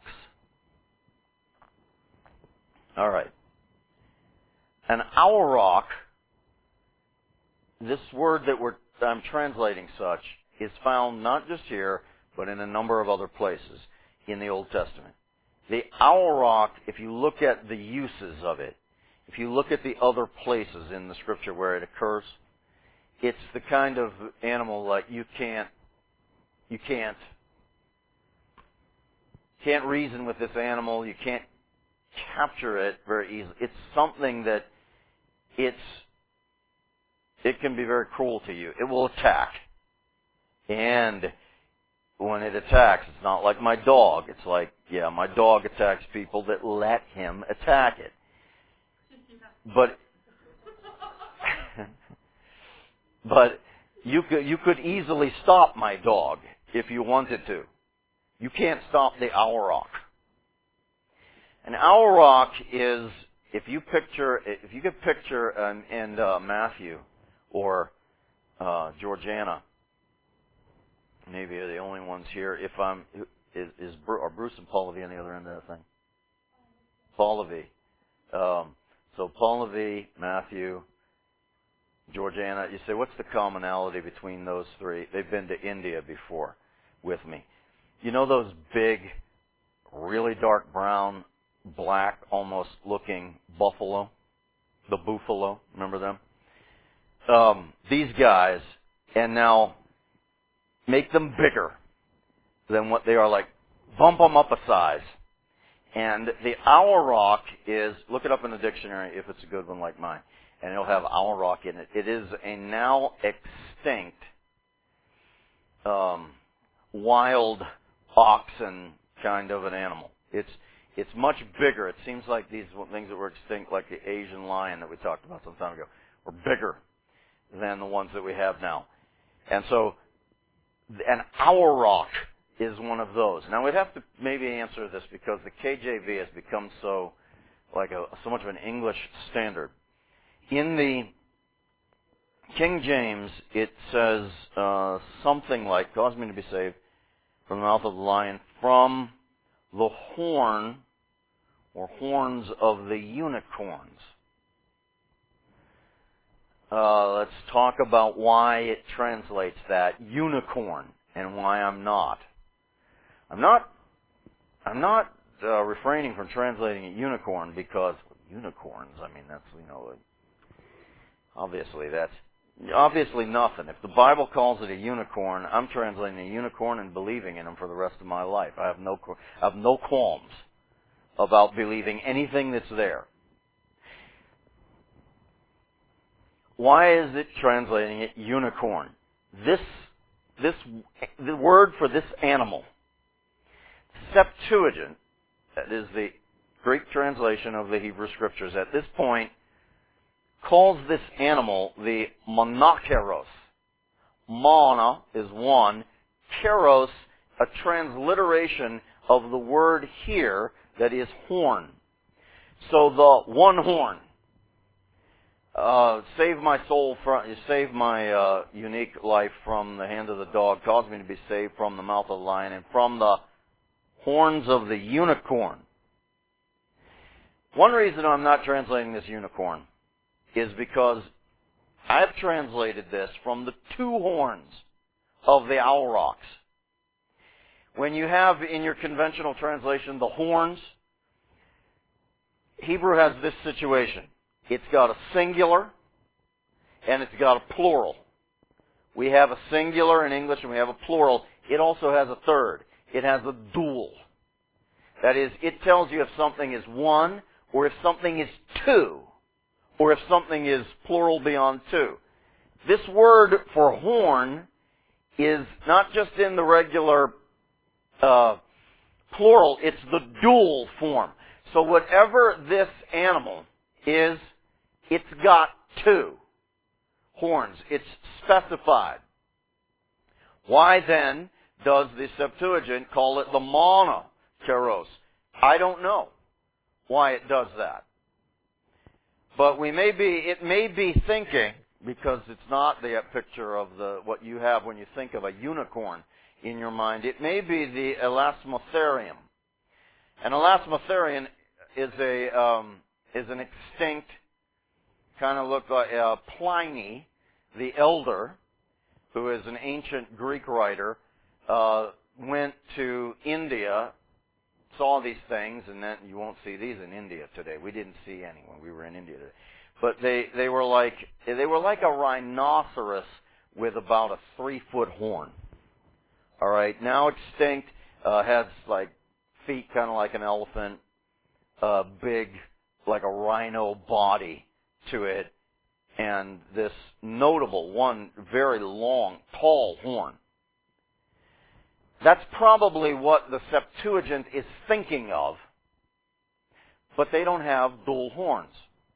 All right. An auroch, this word that we're, I'm translating such, is found not just here, but in a number of other places in the Old Testament. The auroch, if you look at the uses of it, if you look at the other places in the Scripture where it occurs, it's the kind of animal like you can't, you can't, can't reason with this animal. You can't capture it very easily. It's something that it's, it can be very cruel to you. It will attack. And when it attacks, it's not like my dog. It's like, yeah, my dog attacks people that let him attack it. But, but you could, you could easily stop my dog if you wanted to. You can't stop the auroch. An auroch is, if you picture, if you could picture in, in uh, Matthew or uh, Georgiana, maybe you're the only ones here. If I'm, is, is are Bruce and Paula V on the other end of that thing? Paula V. Um, so Paula V, Matthew, Georgiana. You say, what's the commonality between those three? They've been to India before with me. You know those big, really dark brown, black, almost looking buffalo? The buffalo, remember them? Um, these guys, and now make them bigger than what they are, like bump them up a size. And the auroch is, look it up in the dictionary if it's a good one like mine, and it'll have auroch in it. It is a now extinct um, wild oxen kind of an animal. It's it's much bigger. It seems like these things that were extinct, like the Asian lion that we talked about some time ago, were bigger than the ones that we have now. And so an auroch is one of those. Now we'd have to maybe answer this because the K J V has become so like a, so much of an English standard. In the King James, it says uh, something like, "Cause me to be saved from the mouth of the lion, from the horn or horns of the unicorns." Uh, let's talk about why it translates that unicorn and why I'm not. I'm not. I'm not uh, refraining from translating it unicorn because unicorns. I mean, that's you know, obviously that's obviously nothing. If the Bible calls it a unicorn, I'm translating a unicorn and believing in them for the rest of my life. I have no. I have no qualms about believing anything that's there. Why is it translating it unicorn? This, this, the word for this animal, Septuagint, that is the Greek translation of the Hebrew Scriptures, at this point, calls this animal the monokeros. Mona is one, keros, a transliteration of the word here that is horn. So the one horn. Uh, save my soul from, save my uh, unique life from the hand of the dog, cause me to be saved from the mouth of the lion and from the horns of the unicorn. One reason I'm not translating this unicorn is because I've translated this from the two horns of the aurochs. When you have in your conventional translation the horns, Hebrew has this situation. It's got a singular and it's got a plural. We have a singular in English and we have a plural. It also has a third. It has a dual. That is, it tells you if something is one or if something is two, or if something is plural beyond two. This word for horn is not just in the regular uh, plural, it's the dual form. So whatever this animal is, it's got two horns. It's specified. Why then does the Septuagint call it the monokeros? I don't know why it does that. But we may be, it may be thinking, because it's not the picture of the what you have when you think of a unicorn in your mind, it may be the Elasmotherium. And Elasmotherium is a um, is an extinct, kind of look like uh, Pliny the Elder, who is an ancient Greek writer, uh, went to India, saw these things, and then you won't see these in India today. We didn't see any when we were in India today. But they, they were like they were like a rhinoceros with about a three foot horn. All right, now extinct, uh, has like feet kind of like an elephant, uh, big like a rhino body to it, and this notable one, very long, tall horn. That's probably what the Septuagint is thinking of, but they don't have dual horns.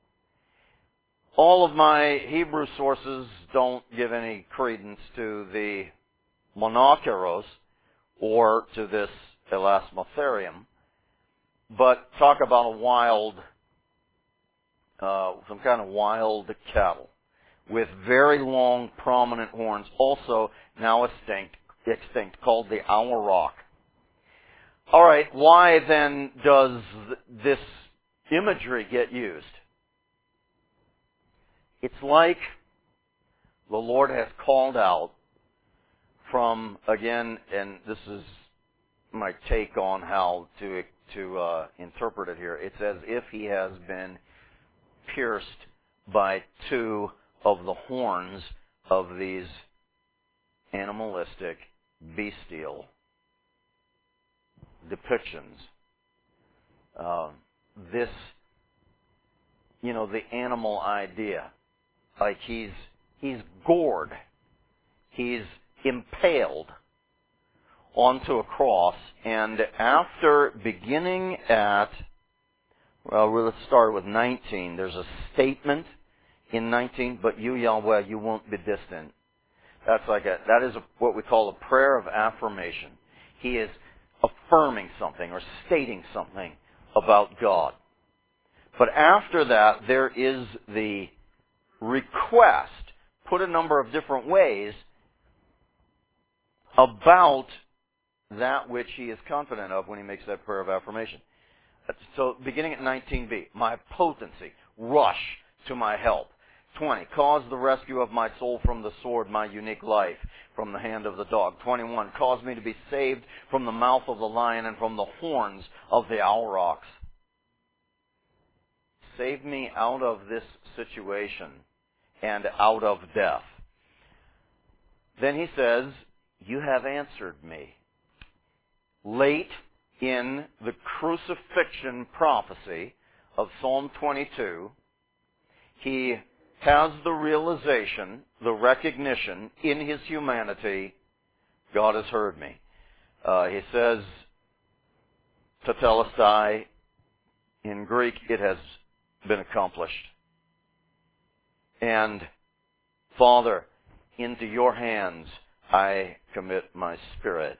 All of my Hebrew sources don't give any credence to the monokeros or to this Elasmotherium, but talk about a wild, uh, some kind of wild cattle with very long, prominent horns, also now extinct, extinct, called the auroch. All right, why then does this imagery get used? It's like the Lord has called out from, again, and this is my take on how to to uh, interpret it here. It's as if he has been pierced by two of the horns of these animalistic, bestial depictions. Uh, this, you know, the animal idea. Like he's he's gored, he's impaled onto a cross, and after beginning at, well, let's start with nineteen. There's a statement in nineteen, but you, Yahweh, you won't be distant. That's like a, that is a, what we call a prayer of affirmation. He is affirming something or stating something about God. But after that, there is the request, put a number of different ways, about that which he is confident of when he makes that prayer of affirmation. So beginning at nineteen b, my potency, rush to my help. twenty, cause the rescue of my soul from the sword, my unique life from the hand of the dog. twenty-one, cause me to be saved from the mouth of the lion and from the horns of the aurochs. Save me out of this situation and out of death. Then he says, you have answered me. Late in the crucifixion prophecy of Psalm twenty-two, he has the realization, the recognition in his humanity, God has heard me. Uh, he says, tetelestai, in Greek, it has been accomplished. And, Father, into your hands I commit my spirit.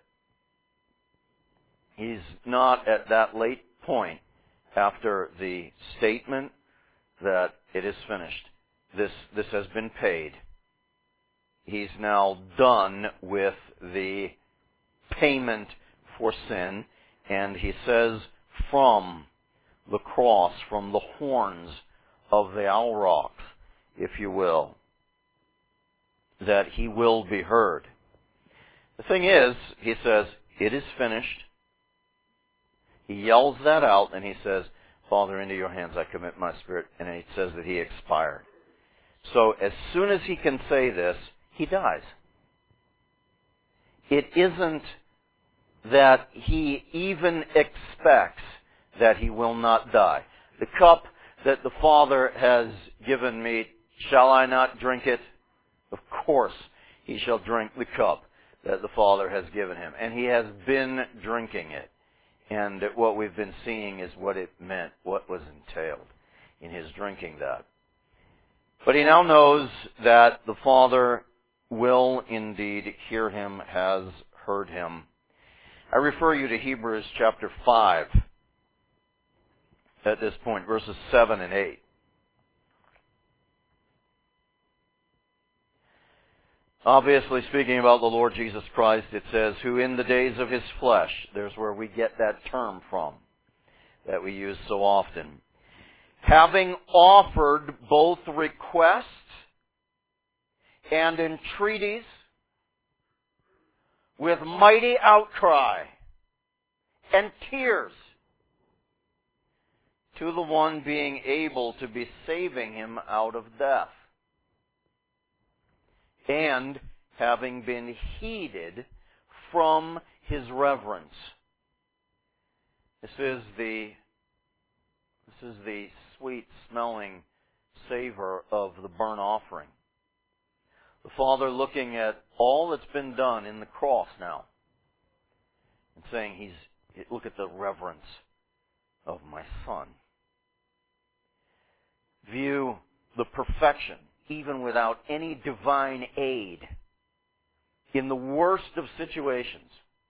He's not at that late point after the statement that it is finished. This, this has been paid. He's now done with the payment for sin, and he says from the cross, from the horns of the aurochs, if you will, that he will be heard. The thing is, he says, it is finished. He yells that out, and he says, Father, into your hands I commit my spirit, and it says that he expired. So as soon as he can say this, he dies. It isn't that he even expects that he will not die. The cup that the Father has given me, shall I not drink it? Of course he shall drink the cup that the Father has given him. And he has been drinking it. And what we've been seeing is what it meant, what was entailed in his drinking that. But he now knows that the Father will indeed hear him, has heard him. I refer you to Hebrews chapter five at this point, verses seven and eight. Obviously, speaking about the Lord Jesus Christ, it says, who in the days of his flesh, there's where we get that term from, that we use so often, having offered both requests and entreaties with mighty outcry and tears to the one being able to be saving him out of death, and having been heeded from his reverence. This is the this is the sweet smelling savor of the burnt offering. The Father looking at all that's been done in the cross now and saying, "He's look at the reverence of my Son." View the perfection, even without any divine aid, in the worst of situations.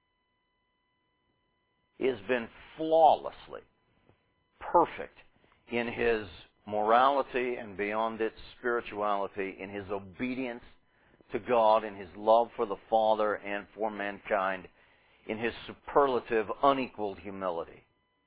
He has been flawlessly perfect in his morality and beyond its spirituality, in his obedience to God, in his love for the Father and for mankind, in his superlative, unequaled humility.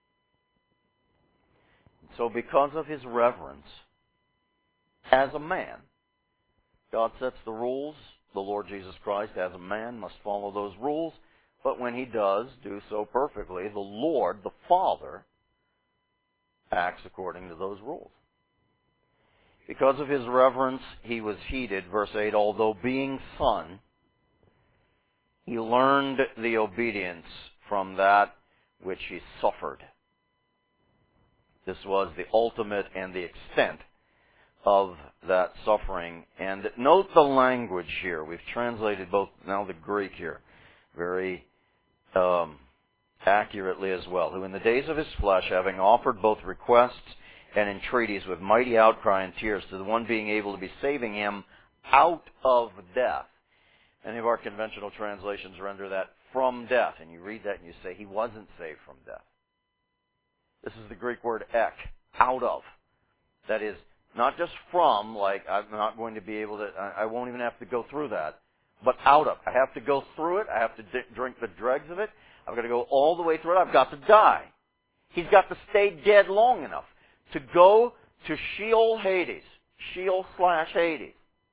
So because of his reverence, as a man, God sets the rules. The Lord Jesus Christ, as a man, must follow those rules. But when he does do so perfectly, the Lord, the Father, acts according to those rules. Because of his reverence, he was heeded. Verse eight, although being Son, he learned the obedience from that which he suffered. This was the ultimate and the extent of that suffering. And note the language here. We've translated both, now the Greek here, very um, accurately as well. Who in the days of his flesh, having offered both requests and entreaties with mighty outcry and tears to the one being able to be saving him out of death. Many of our conventional translations render that from death. And you read that and you say, he wasn't saved from death. This is the Greek word ek, out of. That is, not just from, like I'm not going to be able to, I won't even have to go through that, but out of. I have to go through it. I have to d- drink the dregs of it. I've got to go all the way through it. I've got to die. He's got to stay dead long enough to go to Sheol Hades, Sheol slash Hades,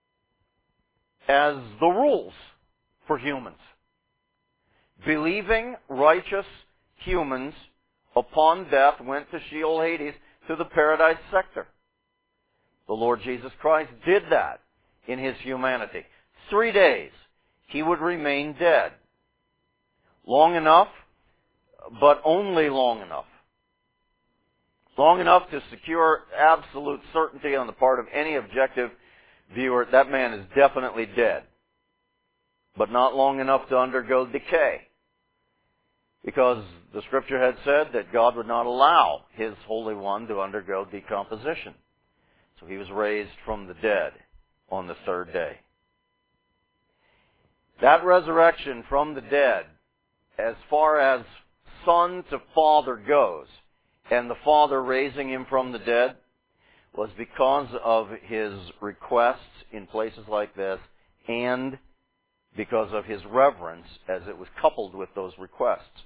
as the rules for humans. Believing, righteous humans upon death went to Sheol Hades, to the paradise sector. The Lord Jesus Christ did that in his humanity. Three days he would remain dead. Long enough, but only long enough. Long enough to secure absolute certainty on the part of any objective viewer, that man is definitely dead. But not long enough to undergo decay. Because the Scripture had said that God would not allow his Holy One to undergo decomposition. So he was raised from the dead on the third day. That resurrection from the dead, as far as Son to Father goes, and the Father raising him from the dead, was because of his requests in places like this, and because of his reverence as it was coupled with those requests.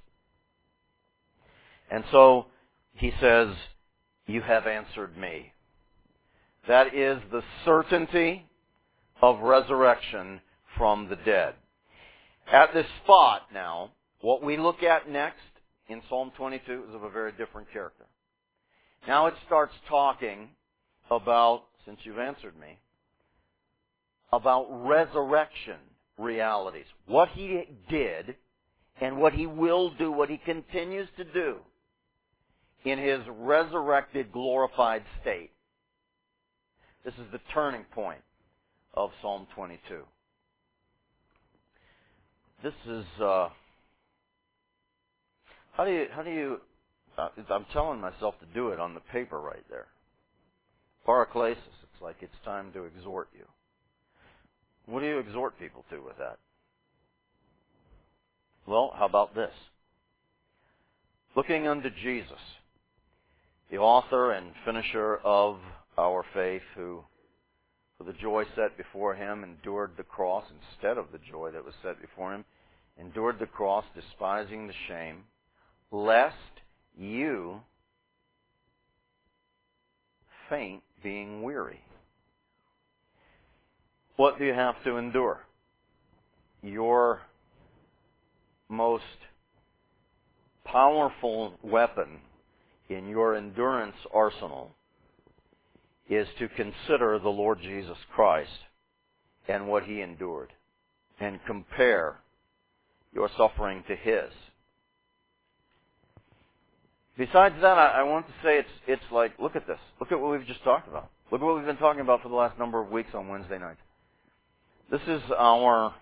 And so he says, you have answered me. That is the certainty of resurrection from the dead. At this spot now, what we look at next in Psalm twenty-two is of a very different character. Now it starts talking about, since you've answered me, about resurrection realities. What he did and what he will do, what he continues to do in His resurrected, glorified state. This is the turning point of Psalm twenty-two. This is, uh, how do you, how do you, uh, I'm telling myself to do it on the paper right there. Paraklesis, it's like it's time to exhort you. What do you exhort people to with that? Well, how about this? Looking unto Jesus, the author and finisher of our faith, who, for the joy set before Him, endured the cross instead of the joy that was set before Him, endured the cross, despising the shame, lest you faint being weary. What do you have to endure? Your most powerful weapon in your endurance arsenal is to consider the Lord Jesus Christ and what He endured, and compare your suffering to His. Besides that, I, I want to say it's it's like, look at this. Look at what we've just talked about. Look at what we've been talking about for the last number of weeks on Wednesday nights. This is our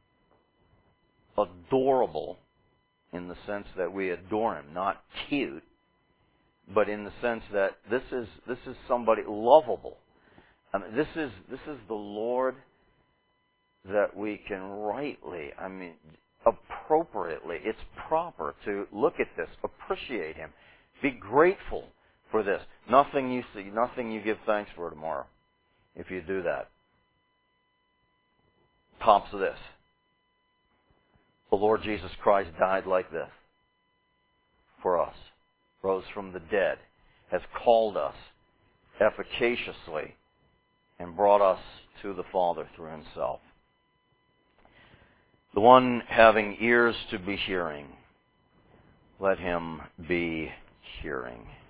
adorable, in the sense that we adore Him, not cute, but in the sense that this is this is somebody lovable. I mean, this is this is the Lord that we can rightly, I mean, appropriately, it's proper to look at this, appreciate Him, be grateful for this. Nothing you see, nothing you give thanks for tomorrow, if you do that, tops this. The Lord Jesus Christ died like this for us, rose from the dead, has called us efficaciously, and brought us to the Father through Himself. The one having ears to be hearing, let him be hearing.